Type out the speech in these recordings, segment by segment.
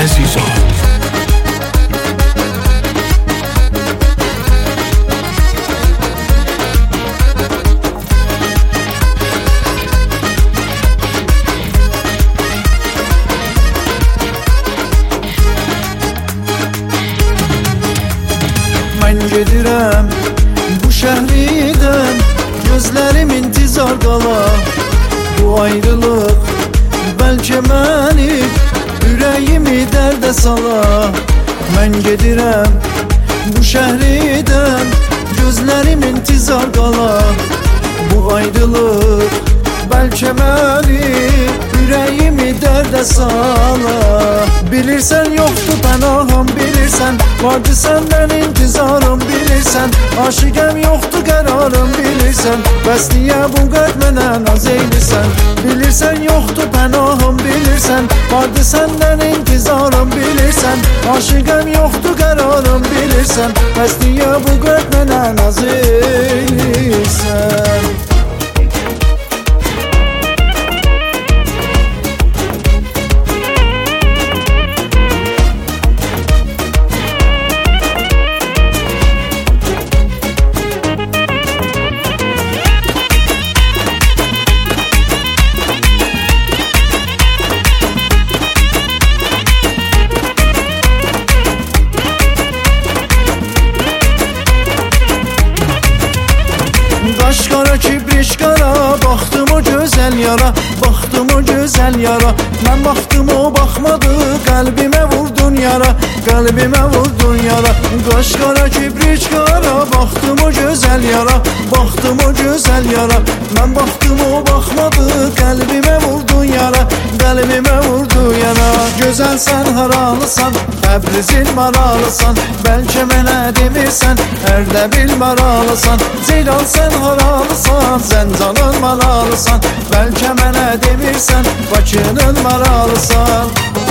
əzizam. Mən gedirəm bu şəhridən, gözlərim intizar qala. Bu ayrılıq bəlkə məni, ürəyimi dərdə sala. Mən gedirəm bu şəhridən, gözlərim intizar qala. Bu ayrılıq bəlkə məni, ürəyimi dərdə sala. Bilirsən yoxdur pənahım, bilirsən vardı səndən intizarım, bilirsən aşiqəm yoxdur qərarım, bilirsən bəs niyə bu qəlb mənə naz eylirsən. Bilirsən yoxdur pənahım, bilirsən vardı səndən intizarım, bilirsən aşiqəm yoxdur qərarım, bilirsən bəs niyə bu qəlb mənə naz eylirsən. Qaş qara, kibriş qara, baxdım o gözəl yara, baxdım o gözəl yara. Mən baxdım o baxmadı, qəlbimə vurdun yara, qəlbimə vurdun yara. Qaş qara, kibriş qara, baxdım o gözəl yara, baxdım o gözəl yara. Mən baxdım o baxmadı, qəlbimə vurdun yara, qəlbimə vurdun yara. Gözəlsən, haralısan, Təbrizin maralısan, bəlkə mənə demirsən, hərdə bil maralısan. Ceylan sən haralısan, Zəncanın maralısan, bəlkə mənə demirsən, Bakının maralısan.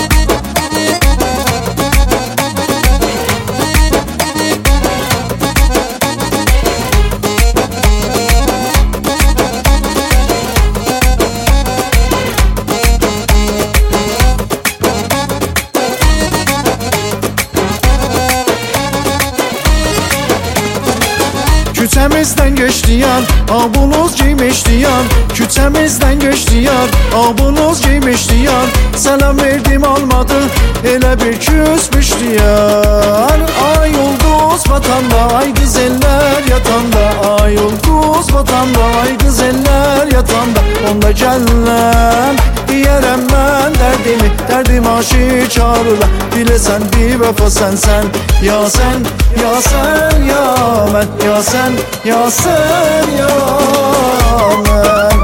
Küçəmizdən geçdi yar, abunuz giymişdi yar. Küçəmizdən geçdi yar, abunuz giymişdi yar. Selam verdim almadı, elə bir küsmüşdü yar. Ay ulduz vatanda, ay güzeller yatanda. Ay ulduz vatanda, ay güzeller yatanda. Onda gəllən deyərəm mən dərdimi, dərdim aşikarla. Biləsən bir vəfa sənsən, ya sən, ya sən, ya mən, ya sən, ya sən, ya mən.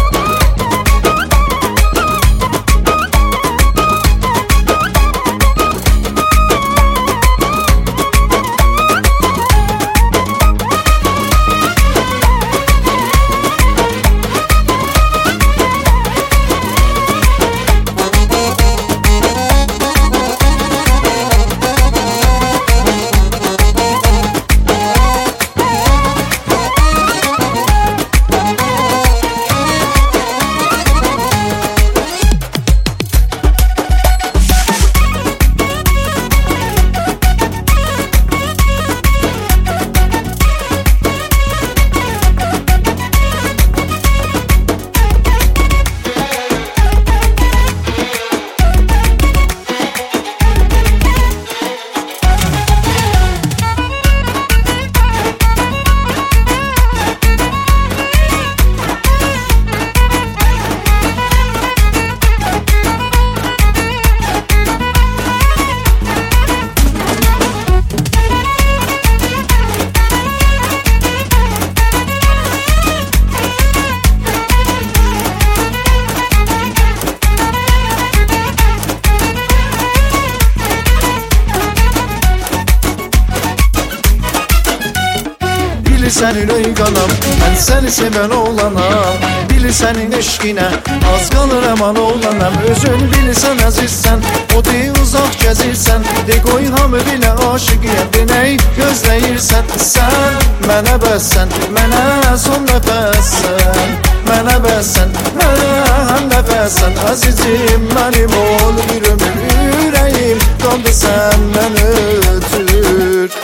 Bilirsən ürək qanam, mən səni sevən oğlanam. Bilirsən eşqinə, az qalır əman oğlanam. Özün bilirsən əzizsən, o dey uzaq gəzirsən. De qoy hamı bilə aşıqiyəm, de nəy gözləyirsən. Sən mənə bəssən, mənə son nəfəssən. mənə bəsən, mənə həm nəfəsən. Əzizim mənim ol bir ömür, ürəyim qaldı səndən ötür.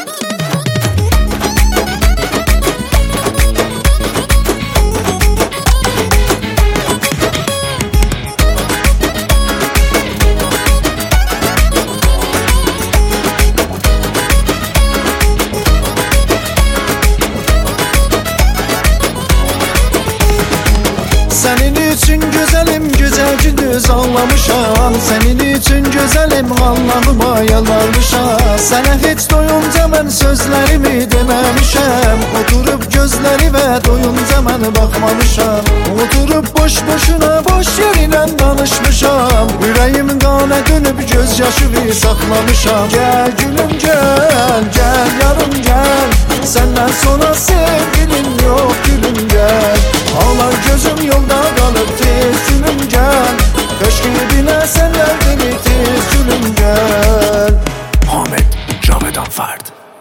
Senin için güzelim, güzel gündüz anlamışam. Senin için güzelim, Allah'ıma yalvarmışam. Sana hiç doyunca mən sözlerimi dememişəm. Oturup gözlerime doyunca mən bakmamışam. Oturup boş boşuna boş yerine danışmışam. Yüreğim qana dönüp gözyaşımı saklamışam. Gel gülüm gel, gel yarım gel. Senden sonra sevgilim yok gülüm gel. Ağlar gözüm yolda kalıp tez gülüm gel. Köşk gibine senler beni tez gülüm gel. Ahmet Cavedan Ferd.